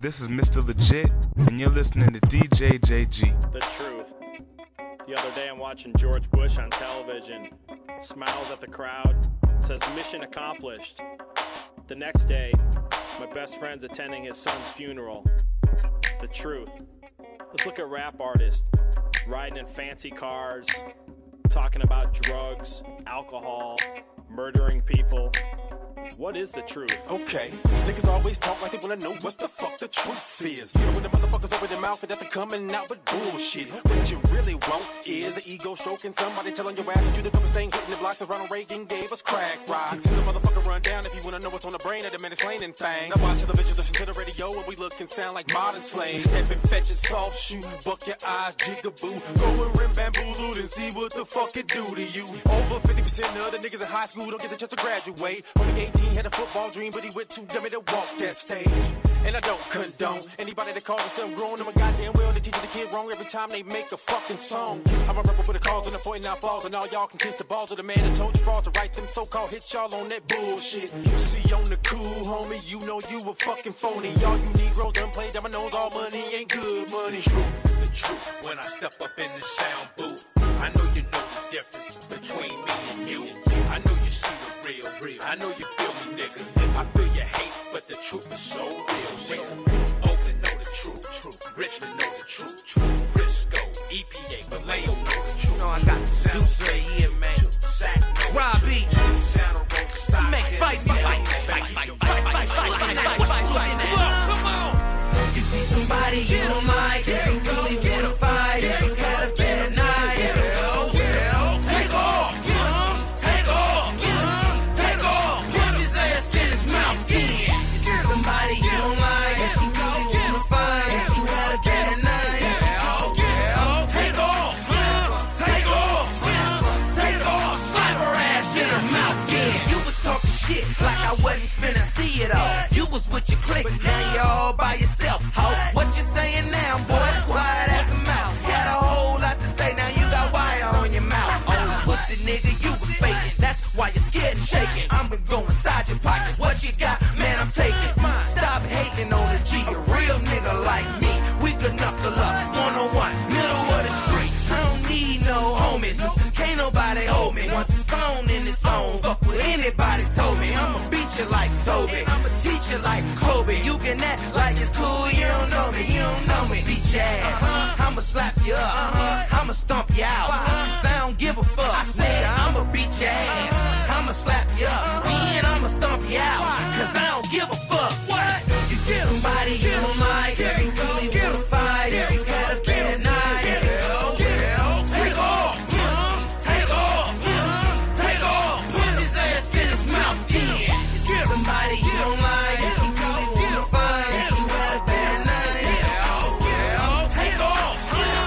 This is Mr. Legit, and you're listening to DJ JG. The truth. The other day I'm watching George Bush on television. Smiles at the crowd. Says mission accomplished. The next day, my best friend's attending his son's funeral. The truth. Let's look at rap artists riding in fancy cars, talking about drugs, alcohol, murdering people. What is the truth? Okay, niggas always talk like they wanna know what the fuck the truth is. You know when the motherfuckers open their mouth and that they coming out with bullshit. What you really want is an ego stroking somebody telling your ass that you the dumbest thing hitting the blocks of Ronald Reagan gave us crack rocks. See the motherfucker run down if you wanna know what's on the brain of the man explaining things. I watch television, listen to the radio, and we look and sound like modern slaves. Step and fetch it, soft shoe, buck your eyes, jigaboo. Go and rim bamboozled and see what the fuck it do to you. Over 50% of the niggas in high school don't get the chance to graduate. Only 18 had a football dream, but he went too dumb to walk that stage. And I don't condone anybody that calls themselves grown. I'm a goddamn well they teaching the kid wrong every time they make a fucking song. I'm a rapper with a cause and I'm pointing out flaws, and all y'all can kiss the balls of the man that told you frauds to write them so-called hits y'all on that bullshit. See on the cool, homie, you know you a fucking phony. Y'all you Negroes done play dominoes, all money ain't good money. The truth, when I step up in the sound booth, I know you know the difference between me and you. I know you see the real. I know you feel me, nigga. I feel your hate, but the truth is so real. Oakland know the truth. Richmond know the truth. Frisco, EPA, Vallejo know the truth. I got the Deuce right here, man. Robbie, make fight. Come on. You see somebody you don't like, you really wanna fight, you had a better night. Take off. Punch his ass in his mouth. You see somebody you don't like, you really wanna fight, you had a better night. Take off. Slap her ass in her mouth. Yeah, you was talking shit like I wasn't finna see it all. You was with your clique, now you all by yourself. Ho, what you saying now, boy? Quiet as a mouse. Got a whole lot to say, now you got wire on your mouth. Oh, pussy nigga, you was faking. That's why you're scared and shaking. I'm gonna go inside your pockets. What you got, man? I'm taking. Stop hating on the G. A real nigga like me, we could knuckle up 101, middle of the street. I don't need no homies. Can't nobody hold me. Once it's on in its own, fuck what anybody told me. I'ma beat you like Toby. I'ma teach you like Kobe. You can act like it's cool. You don't know me. Beat your ass. I'ma slap you up. I'ma stomp you out. 'Cause I don't give a fuck. Nigga, I'ma beat your ass. I'ma slap you up. Then I'ma stomp you out. 'Cause I don't give a fuck. What? You see somebody you don't like, you really wanna fight, you had a bad night. Take off. Punch his ass in his mouth. Yeah. You see somebody you don't like, you really wanna fight, you had a bad night. Take off.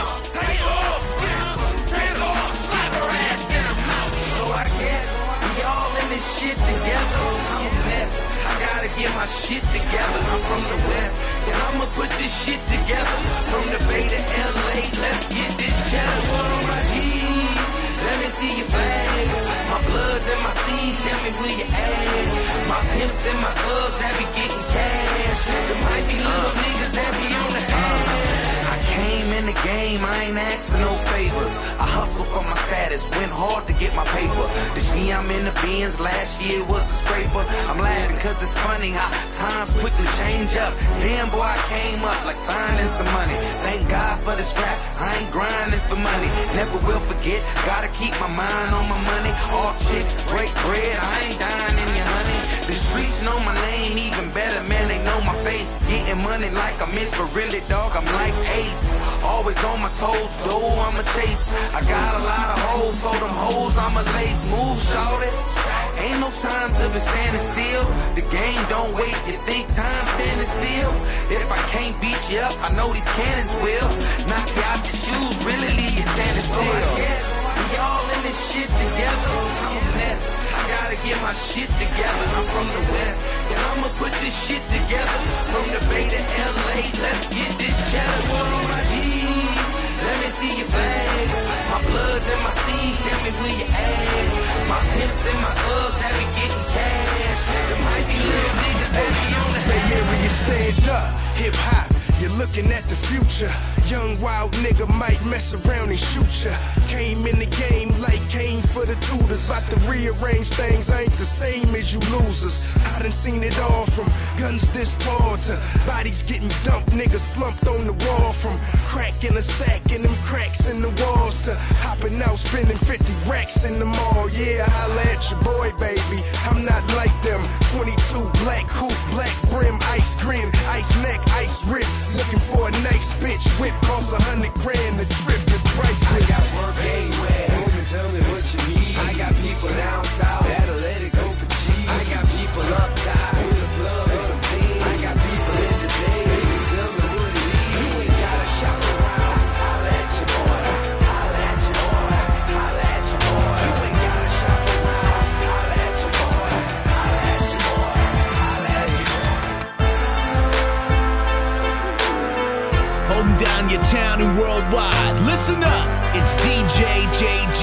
Slap her ass in her mouth. So I guess we all in this shit together. I'm a mess. I gotta get my shit together. I'm from the West, so I'ma put this shit together. From the Bay to LA, let's get this cheddar. Put on my G's, let me see your flags. My bloods and my C's, tell me where you at. My pimps and my thugs that be getting cash. There might be little niggas that be on the ass. I came in the game, I ain't asked for no favors. I hustled for my status, went hard to get my paper. This year I'm in the Benz, last year was a scraper. I'm laughing cause it's funny how times quickly change up. Damn boy, I came up like finding some money. Thank God for this rap, I ain't grinding for money. Never will forget, gotta keep my mind on my money. All chicks, break bread, I ain't dying in your honey. The streets know my name even better, man, they know my face. Getting money like I'm in for really, dog, I'm like Ace. Always on my toes, though I'ma chase. I got a lot of hoes, so them hoes I'ma lace. Move, shorty. Ain't no time to be standing still. The game don't wait, you think time standing still? If I can't beat you up, I know these cannons will. Knock you out your shoes, really leave you standing still. So I guess we all in this shit together. I'm a mess, I gotta get my shit together. I'm from the West, so I'ma put this shit together. From the Bay to LA, let's get this cheddar. Put on my G's, let me see your flags. My bloods and my C's, tell me where you at. My pimps and my thugs that be getting cash. There might be little niggas that be on the Bay Area stand up. hip hop, you're looking at the future. Young wild nigga might mess around and shoot ya. Came in the game like came for the tutors. About to rearrange things, I ain't the same as you losers. I done seen it all from guns this tall to bodies getting dumped, niggas slumped on the wall. From crack in a sack and them cracks in the walls to hopping out spending 50 racks in the mall. Yeah, holla at your boy, baby, I'm not like them. 22 black coupe, black brim, ice grin, ice neck, ice wrist. Looking for a nice bitch, whip costs $100 grand. The trip is priceless. I got work anywhere. Homie, tell me what you need. I got people down south that'll let it go for cheap. I got people up top with the plug and the beam. I got people in the day. Baby, tell me what it is. You ain't gotta shop around. Holla at your boy. Holla at your boy. Holla at your boy. You ain't gotta shop around. Holla at your boy. Holla at your boy. Holla at your boy. Holding down your town and worldwide. Listen up, it's DJ JG.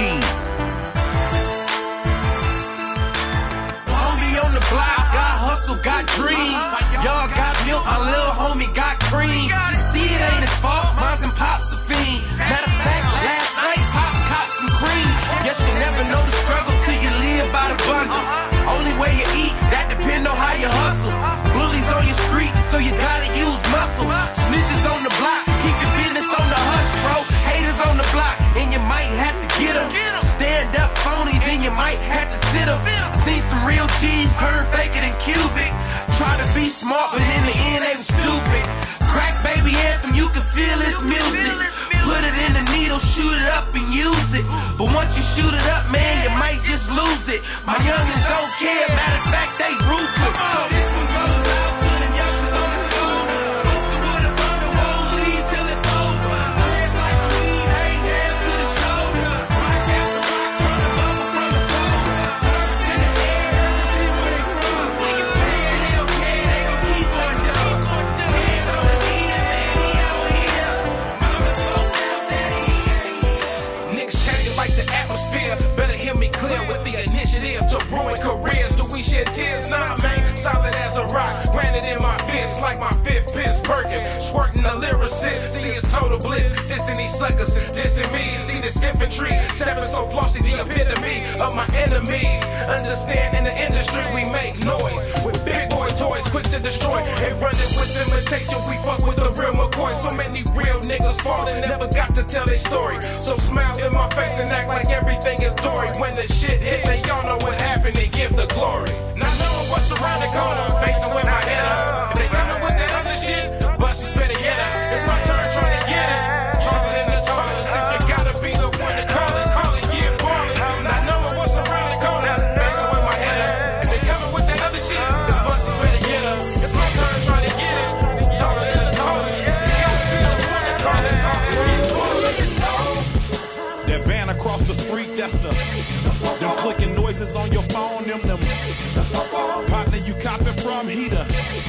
Homie on the block, got hustle, got dreams. Y'all got milk, my little homie got cream. See, it ain't his fault, mine's and Pop's a fiend. Matter of fact, last night Pop caught some cream. Guess you never know the struggle till you live by the bundle. Only way you eat, that depend on how you hustle. Bullies on your street, so you gotta use muscle. Snitches on the block, keep your business on the hush, bro. Haters on the block, and you might have to get them. Stand up phonies, and you might have to sit them. See some real G's turn faker than cubic. Try to be smart, but in the end they was stupid. Crack baby anthem, you can feel this music. Put it in the needle, shoot it up and use it. But once you shoot it up, man, you might just lose it. My youngins don't care, matter of fact, they ruthless. So this one goes out to them youngsters on the corner. Posted with a bundle, won't leave till it's over. Hands like a weed, hang down to the shoulder. Rock after rock, trying to bubble from the corner. Turns in the air, let's see where they from. When you pay, they don't care, they gon' keep on doing. Hands on his ear, man, he out here. Mama spoke down, daddy, niggas changing like the atmosphere. Better hear me clear with the initiative to ruin careers. Do we shed tears? Nah, man, solid as a rock. Granted in my fist, like my fifth Piss Birkin. Squirting the lyricist, see it's total bliss. Dissing these suckers, dissing me. See this infantry, stepping so flossy, the epitome of my enemies. Understand in the industry we make noise with big boy toys, quick to destroy. And running with imitation, we fuck with the real McCoy. So many real niggas falling, never got to tell their story. So smile in my face and act like everything is Dory. When the shit hit, they y'all know what happened, they give the glory. Not knowing what's around the corner, facing with my head up. If they coming with that other shit, busters better get up. It's my turn trying to get it. Taller than the tallest. If you gotta be the one to call it, get ballin'. Not knowing what's around the corner, facing with my head up. If they coming with that other shit, the busters better get up. It's my turn trying to get it. Taller than the tallest. You gotta be the one to call it, get ballin'. That van across the street, that's them clicking noises on your phone, them partner you copping from heater.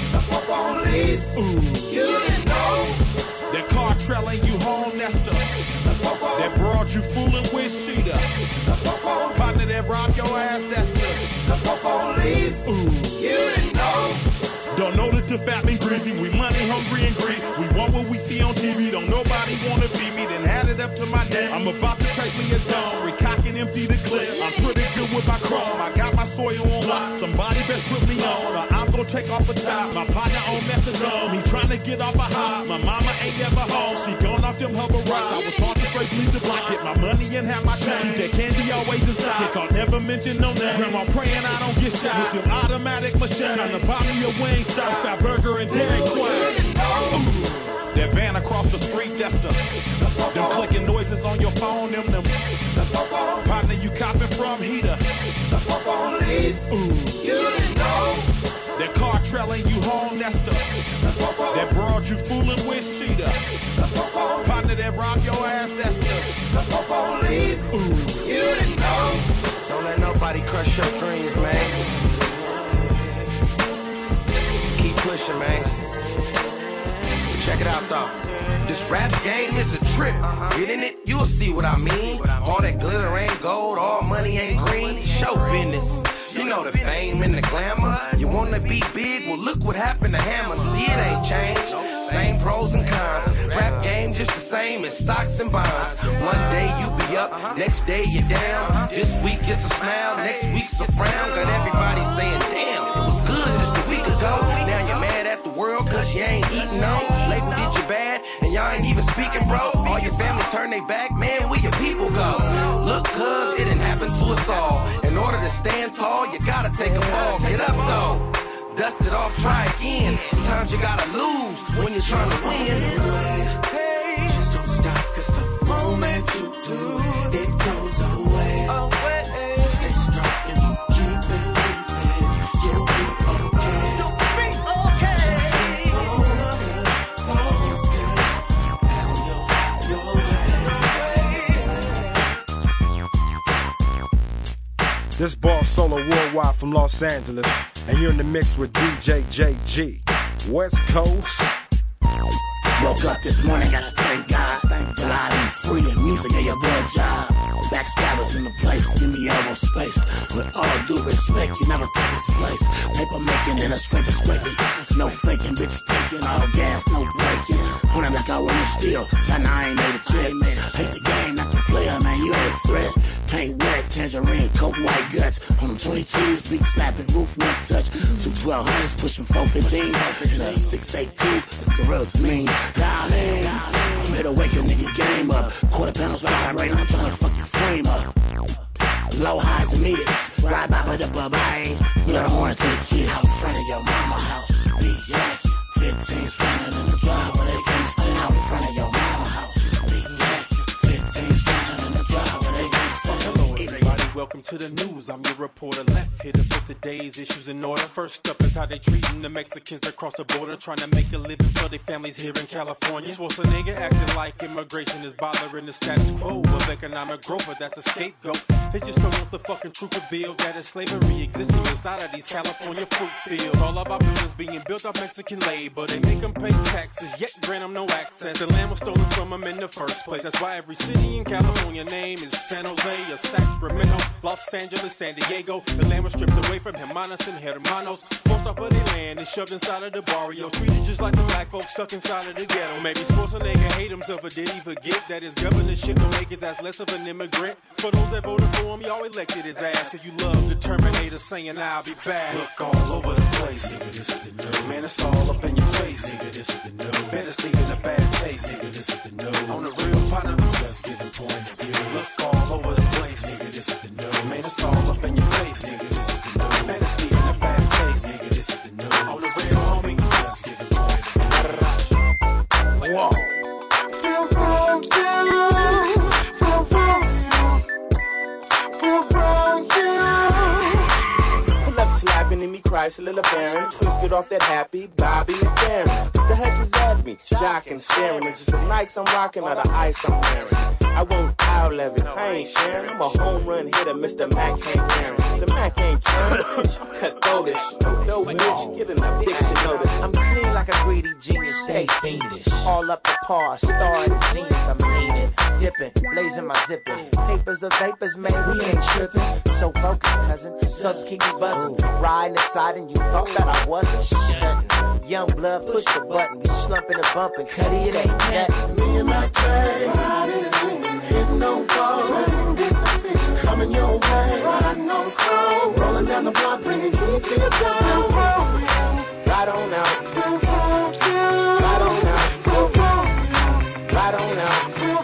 Ooh. You didn't know. That car trailing you home, that's that broad you fooling with, Sheeta. Partner that robbed your ass, that's ooh. You didn't know. Don't know that you're fat and greasy. We money hungry and greedy. We want what we see on TV. Don't nobody wanna be me. Then had it up to my neck. I'm about to take me a dome. Recock and empty the clip. I'm pretty good with my chrome. I got my soil on lock. Somebody best put me on, or I'm gonna take off the top. My partner on methadone. He trying to get off a high. My mama ain't ever home. She gone off them hover rocks. I was taught to straight leave the block. Get my money and have my shot. Keep that candy always inside. Can't never mention no name. Grandma praying I don't get shot with them automatic machine. Trying to buy me a wing. Stop that burger and Dairy Queen. That van across the street, that's them clicking noises on your phone, them partner you copping from heater. Ooh. You didn't know. That car trailing you home, that's that broad you fooling with, Sheeta. Partner that robbed your ass, that's ooh. You didn't know. Don't let nobody crush your dreams, man. Keep pushing, man. Check it out, though. This rap game is a trip. Getting it, you'll see what I mean. All that glitter ain't gold, all money ain't green. Show business. You know the fame and the glamour. You wanna be big? Well, look what happened to Hammer. See, it ain't changed. same as stocks and bonds. One day you be up, next day you're down. This week it's a smile, next week's a frown. Got everybody saying, damn, it was good just a week ago. Now you're mad at the world cause you ain't eating no. Label did you bad and y'all ain't even speaking, bro. All your family turn they back, man, where your people go? Look, cuz it didn't happen to us all. In order to stand tall, you gotta take a fall. Get up though, dust it off, try again. Sometimes you gotta lose when you're trying to win. Hey, just don't stop, cause the moment you do, it goes away. Stay strong and you keep it moving. You'll be okay. You'll be okay. This boss solo worldwide from Los Angeles, and you're in the mix with DJ JG. West Coast. Woke up this morning, gotta thank God. Till I be free and music gave your boy a job. Backstabbers in the place, give me elbow space. With all due respect, you never take this place. Paper making and a scraping. No faking, bitch taking. All gas, no breaking. On it like I want to steal, and I ain't made a check. Hate the game, not the player, man, you ain't a threat. Paint wet, tangerine, coke, white guts. On them 22s, beat slapping, roof one touch. 2 1200s, pushing 415. And a 6'8" coupe, the gorillas mean. Darling, I'm here to wake a nigga game up. Quarter panels vibrating, I'm trying to fuck your frame up. Low highs and mids, ride by with the bye-bye. Blow the horn to the kid out in front of your mama house. Be yakking, 15 spinning in the driveway, they can't stay out in front of your mama house. Be yakking, 15 spinning in the driveway, they can't stay. Welcome to the news, I'm your reporter. Left here to put the day's issues in order. First up is how they treating the Mexicans that cross the border, trying to make a living for their families here in California. Schwarzenegger acting like immigration is bothering the status quo of economic growth, but that's a scapegoat. They just don't want the fucking truth revealed that is slavery existing inside of these California fruit fields. All of our buildings being built off Mexican labor. They make them pay taxes, yet grant them no access. The land was stolen from them in the first place. That's why every city in California name is San Jose or Sacramento, Los Angeles, San Diego. The land was stripped away from Hermanas and Hermanos, forced off of their land and shoved inside of the barrios, treated just like the black folks stuck inside of the ghetto. Maybe Schwarzenegger hate himself, or did he forget that his governorship don't make his ass less of an immigrant? For those that voted for him, y'all elected his ass, cause you love the Terminator saying I'll be back. Look all over the place, nigga, this is the new. Man, it's all up in your face, nigga, this is the new. Better sleep in a bad taste, nigga, this is the new. On the real partner, just give a point of view. Look all over the place, nigga, this is the new. Man, it's all up in your face, nigga, this is the new. Better sleep in a bad taste, nigga, this is the new. On the real homie, just give a point of view. Whoa. Slapping in me Chrysler LeBaron, twisted off that happy Bobby McFerrin. The hedges at me, jocking, staring. It's just the nights I'm rocking or the ice I'm wearing. I won't out-level, I ain't sharing. I'm a home run hitter, Mr. Mac ain't caring. The Mac ain't caring, bitch, I'm cut throatish. No bitch, get an addiction notice. I'm clean like a greedy genius, stay fiendish. All up the par, star in the scenes, I'm leaning, dipping, blazing my zipping. Papers of vapors, man, we ain't tripping. So focused, cousin, subs keep me buzzing. Riding inside and you thought that I wasn't shit. Young blood, push the button, we slumping and bumping. Cuddy, it ain't that. Me and my K, hitting no ball, coming your way, riding on crow, rolling down the block, bringing heat to your town. Ride on out, ride on out, ride on out.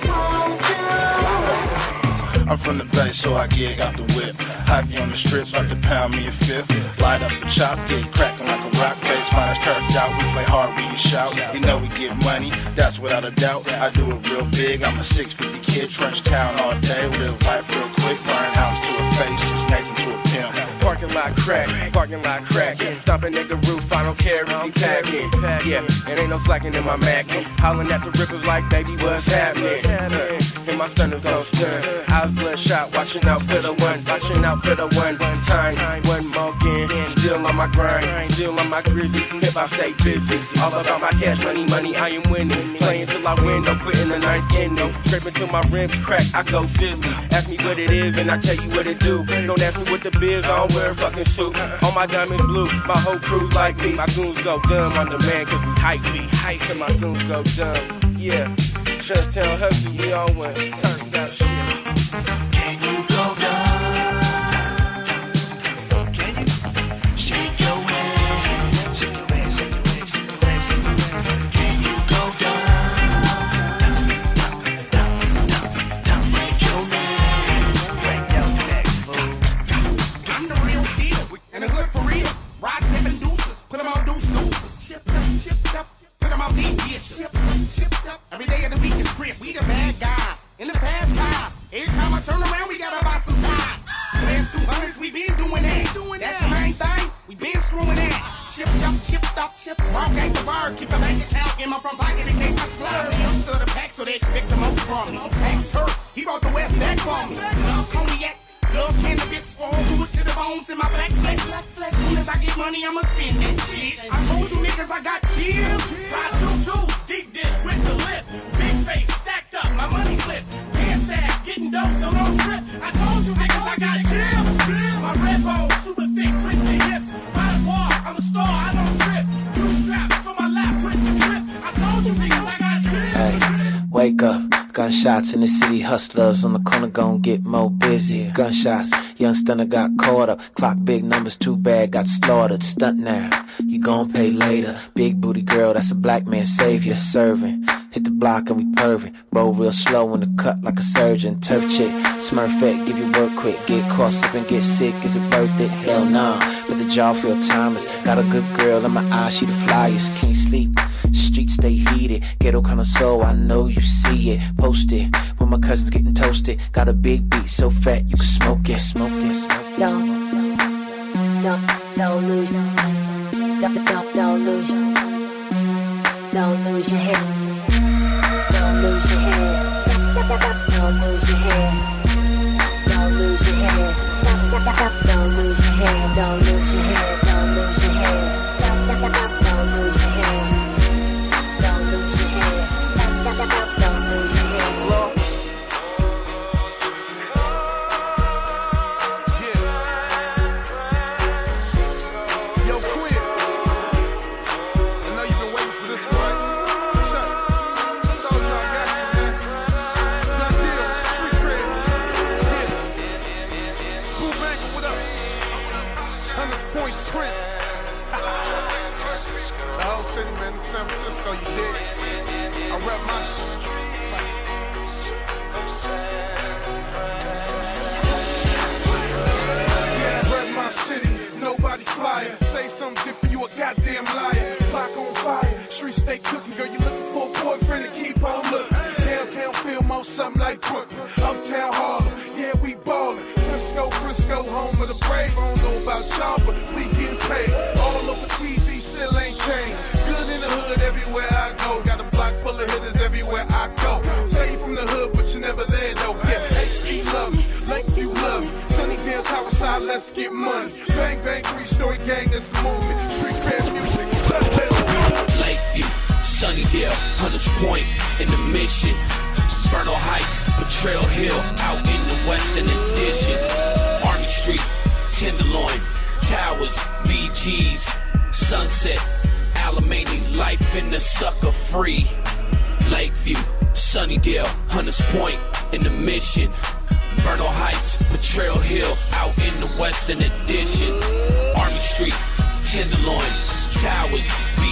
I'm from the Bay, so I gig out the whip. Hockey on the strips, like to pound me a fifth. Light up the chop, get cracking like a rock face. Mine is turned out, we play hard, we shout. You know we get money, that's without a doubt. I do it real big, I'm a 650 kid. Trench town all day, live life real quick. Burn house to a face, it's Nathan to a pimp. Parking lot crack, stomping at the roof, I don't care if he packing. Yeah, it ain't no slacking in my Mackin'. Hollering at the rippers like, baby, what's happening? And my stunners gon' stun. Eyes bloodshot, watching out for the one. Watching out for the one time, one more again. Still on my grind, still on my grizzly. If I stay busy, all about my cash, money, I am winning. Playing till I win, no quitting the ninth inning. Scraping till my rims crack, I go silly. Ask me what it is and I tell you what it do. Don't ask me what the biz, I don't wear a fucking suit. All my diamonds blue, my whole crew like me. My goons go dumb on demand cause we hype. And my goons go dumb, yeah. Trusttown hustle, we all win. Turns out shit. Can you go down? Can you shake your ass? Shake your ass, shake your ass, shake your ass, shake your ass. Can you go down? Down, break your neck. Break your neck, fool. I'm the real deal. In the hood for real. Ride seven deuces. Put them on deuces. Shipped up. Put them on deep dishes. Shipped up. Every day of the week is crisp. We the bad guys. In the past times. Every time I turn around, we gotta buy some ties. Last 200s, we been doing that. That's the main thing. We been screwing that. Shipped up. Raw gang the bird. Keep the bank account in my front pocket in case I splurge. The youngster the pack, so they expect the most from me. Ask Turk. He brought the West back for me. Love cognac. Love cannabis, fall good to the bones in my black flesh. Soon as I get money, I'ma spend that shit. I told you niggas I got chill. Ride 2-2s, deep dish with the lip. Big face, stacked up, my money clip. Pants ass, getting dope, so don't trip. I told you niggas I got chill. My red bone, super thick with the hips. By the bar, I'm a star, I don't trip. Two straps on my lap with the grip. I told you niggas I got chill. Hey, wake up. Gunshots in the city, hustlers on the corner gon' get more busy. Gunshots, young stunner got caught up. Clock big numbers, too bad, got slaughtered. Stunt now, you gon' pay later. Big booty girl, that's a black man savior. Serving, hit the block and we pervin'. Roll real slow in the cut like a surgeon. Turf chick, smurfette, give you work quick. Get caught slipping, get sick, is it worth it? Hell nah, but the jaw feel timeless. Got a good girl in my eyes, she the flyest. Can't sleep, streets stay heated. Ghetto kind of soul, I know you see it. Post it, when my cousins getting toasted. Got a big beat so fat you can smoke it, smoke it, smoke it. Don't lose, don't lose, don't lose your head. Don't lose your head. Don't lose your head. Don't lose your head. Don't lose your head. Don't lose your head. Don't lose your head. Don't lose your head. Don't lose your head. Don't lose your head. Yo, Quinn. I know you've been waiting for this one. Chuck, told you I got you, man. Done deal, street cred. Yeah. Boo Banker, what up? Hunters Points, Prince. The whole city, man, in San Francisco, you see it? I rep my shit. Yeah, rep my city, nobody flyer. Say something different, you a goddamn liar. Block on fire, streets stay cooking, girl, you looking for a boyfriend to keep on looking. Downtown feel more something like Brooklyn. Uptown Harlem, yeah, we ballin'. Frisco, home of the brave. I don't know about y'all, but we getting paid. All over TV, still ain't changed. Good in the hood everywhere I go. Got a block full of hitters everywhere I go. Say you from the hood, but you never there though. Yeah, HP love me, Lakeview love me. Sunnydale, Towerside, let's get money. Bang, bang, 3-story gang, that's the movement. Street band music, let's go. Lakeview, Sunnydale, Hunters Point, in the Mission. Bernal Heights, Betrayal Hill, out in the Western Addition. Army Street, Tenderloin, Towers, VGs, Sunset, Alamany, life in the sucker free. Lakeview, Sunnydale, Hunters Point, in the Mission. Bernal Heights, Betrayal Hill, out in the Western Addition. Army Street, Tenderloin, Towers,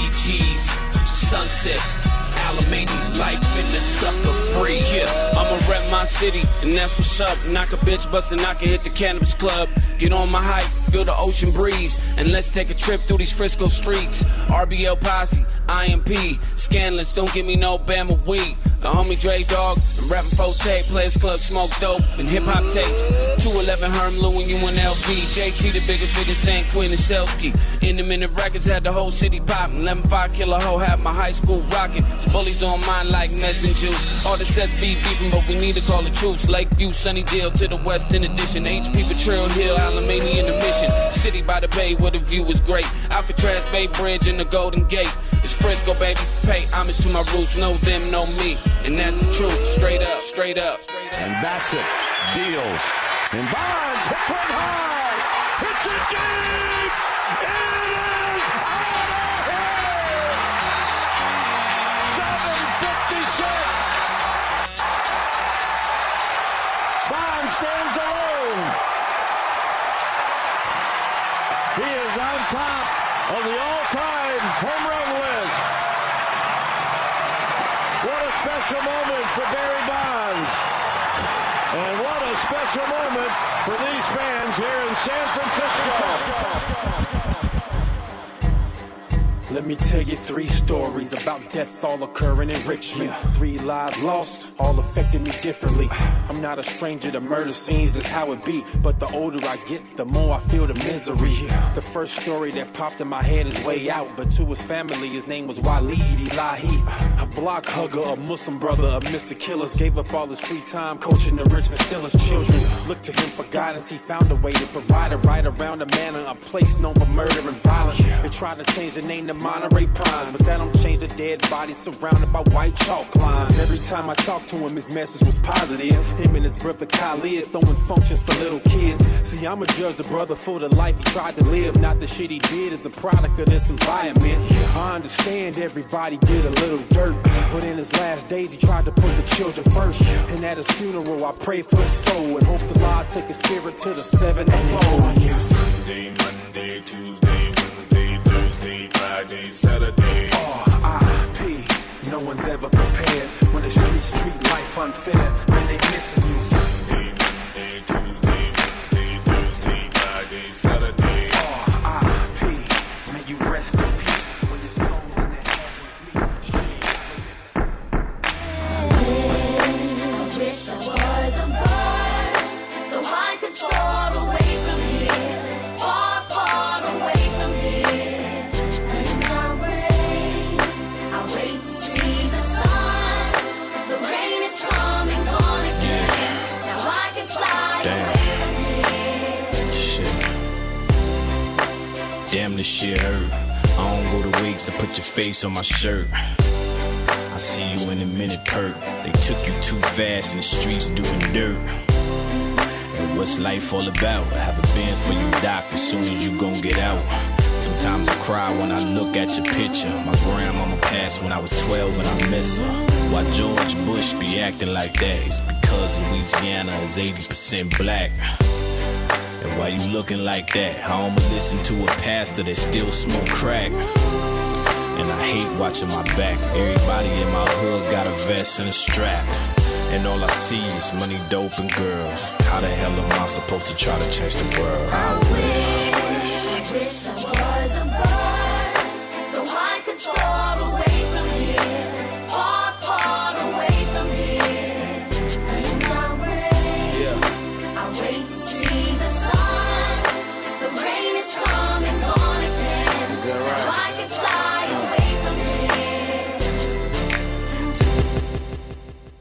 VGs, Sunset, Alamany, life in the sucker free. Yeah, I'ma rep my city, and that's what's up. Knock a bitch, bust and I can hit the cannabis club. Get on my hype, feel the ocean breeze, and let's take a trip through these Frisco streets. RBL Posse, IMP, Scandalous, don't give me no Bama weed. The homie Dre Dog, and rapping 4-tape, Players Club, smoke dope, and hip-hop tapes. 211 Herm, Lou, and UNLV. JT, the biggest figure, St. Quinn and Selski. In the minute records had the whole city popping. 11-5 killer hoe, had my high school rocking. Bullies on mine like messengers. All the sets be beefing, but we need to call it truce. Lakeview, Sunnydale to the Western Addition. HP, Betrayal Hill, Alamany in the Mission. City by the Bay where the view is great. Alcatraz Bay Bridge and the Golden Gate. It's Frisco, baby. Pay homage to my roots. Know them, know me. And that's the truth. Straight up, straight up. And that's it. Deals. And Bonds hit one high. Hits it deep. It is out of here. 7:56 on top of the all-time home run list. What a special moment for Barry Bonds. And what a special moment for these fans here in San Francisco. Let me tell you 3 stories about death all occurring in Richmond. 3 lives lost, all affected me differently. I'm not a stranger to murder scenes, that's how it be. But the older I get, the more I feel the misery. The first story that popped in my head is Way Out, but to his family, his name was Waleed Elahi. A block hugger, a Muslim brother of Mr. Killers. Gave up all his free time coaching the Richmond Steelers children. Looked to him for guidance, he found a way to provide it right around a manor, a place known for murder and violence. They tried to change the name to Monterey Pines, but that don't change the dead bodies surrounded by white chalk lines. Every time I talked to him, his message was positive. Him and his brother Khalid throwing functions for little kids. See, I'ma judge the brother for the life he tried to live, not the shit he did as a product of this environment. I understand everybody did a little dirt, but in his last days he tried to put the children first. And at his funeral I prayed for his soul and hope the Lord took his spirit to the 7-fold. Sunday, Monday, Tuesday, Wednesday, Thursday, Friday, Saturday. R.I.P. No one's ever prepared when the streets treat life unfair. Man, they missing you. Sunday, Monday, Tuesday, Wednesday, Thursday, Friday, Saturday. R.I.P. May you rest in peace when your soul in the heavens meet. I wish I was a bird, so I could soar away from here, far, far away from here. And I wait to see the sun. The rain is coming, gone again. Now I can fly away from here. Damn, this shit hurt. I don't go to wakes, I put your face on my shirt. I see you in a minute, Kurt. They took you too fast in the streets doing dirt. And what's life all about? I have a Benz for you, Doc, as soon as you gon' get out. Sometimes I cry when I look at your picture. My grandmama passed when I was 12 and I miss her. Why George Bush be acting like that? It's because Louisiana is 80% black. And why you looking like that? How I'ma listen to a pastor that still smoke crack? And I hate watching my back. Everybody in my hood got a vest and a strap. And all I see is money, dope, and girls. How the hell am I supposed to try to change the world? I wish